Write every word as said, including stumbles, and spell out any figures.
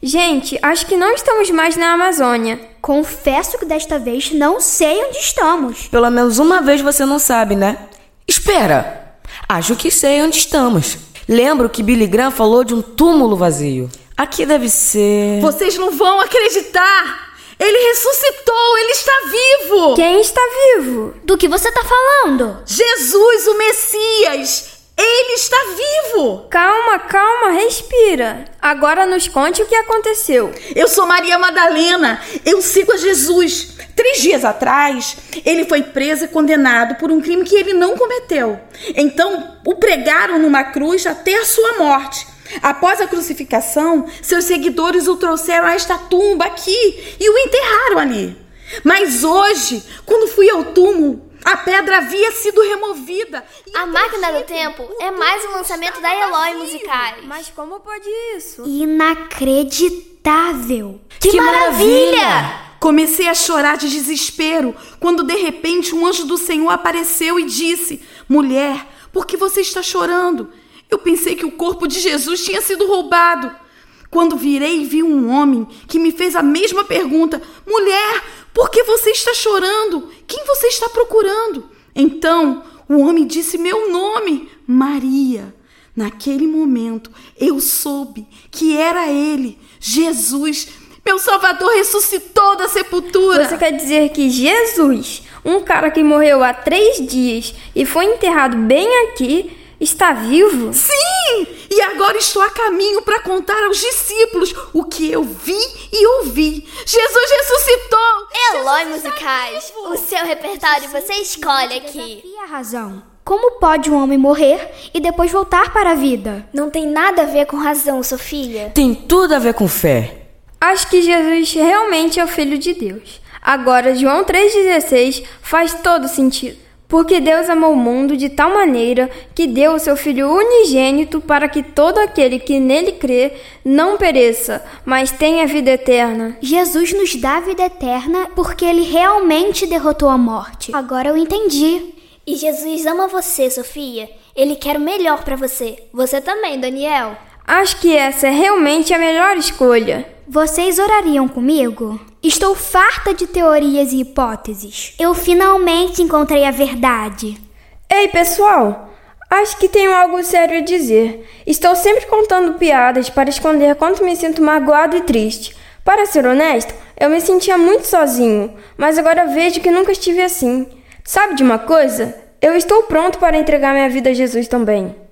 Gente, acho que não estamos mais na Amazônia. Confesso que desta vez não sei onde estamos. Pelo menos uma vez você não sabe, né? Espera! Acho que sei onde estamos. Lembro que Billy Graham falou de um túmulo vazio. Aqui deve ser... Vocês não vão acreditar! Ele ressuscitou! Ele está vivo! Quem está vivo? Do que você está falando? Jesus, o Messias! Ele está vivo! Calma, calma, respira. Agora nos conte o que aconteceu. Eu sou Maria Madalena. Eu sigo a Jesus. Três dias atrás, ele foi preso e condenado por um crime que ele não cometeu. Então, o pregaram numa cruz até a sua morte. Após a crucificação, seus seguidores o trouxeram a esta tumba aqui e o enterraram ali. Mas hoje, quando fui ao túmulo, a pedra havia sido removida. A Máquina do Tempo é mais um lançamento da Eloy Musicais. Mas como pode isso? Inacreditável! Que, que maravilha! maravilha! Comecei a chorar de desespero quando de repente um anjo do Senhor apareceu e disse: mulher, por que você está chorando? Eu pensei que o corpo de Jesus tinha sido roubado. Quando virei, vi um homem que me fez a mesma pergunta: mulher, por que você está chorando? Quem você está procurando? Então, o homem disse meu nome, Maria. Naquele momento, eu soube que era ele, Jesus. Meu Salvador ressuscitou da sepultura. Você quer dizer que Jesus, um cara que morreu há três dias e foi enterrado bem aqui, está vivo? Sim! E agora estou a caminho para contar aos discípulos o que eu vi e ouvi. Jesus ressuscitou! Eloy Musicais, o seu repertório você escolhe aqui. E a razão? Como pode um homem morrer e depois voltar para a vida? Não tem nada a ver com razão, Sofia. Tem tudo a ver com fé. Acho que Jesus realmente é o Filho de Deus. Agora, João três dezesseis faz todo sentido. Porque Deus amou o mundo de tal maneira que deu o seu Filho unigênito para que todo aquele que nele crê não pereça, mas tenha vida eterna. Jesus nos dá vida eterna porque ele realmente derrotou a morte. Agora eu entendi. E Jesus ama você, Sofia. Ele quer o melhor para você. Você também, Daniel. Acho que essa é realmente a melhor escolha. Vocês orariam comigo? Estou farta de teorias e hipóteses. Eu finalmente encontrei a verdade. Ei, pessoal! Acho que tenho algo sério a dizer. Estou sempre contando piadas para esconder quanto me sinto magoado e triste. Para ser honesto, eu me sentia muito sozinho, mas agora vejo que nunca estive assim. Sabe de uma coisa? Eu estou pronto para entregar minha vida a Jesus também.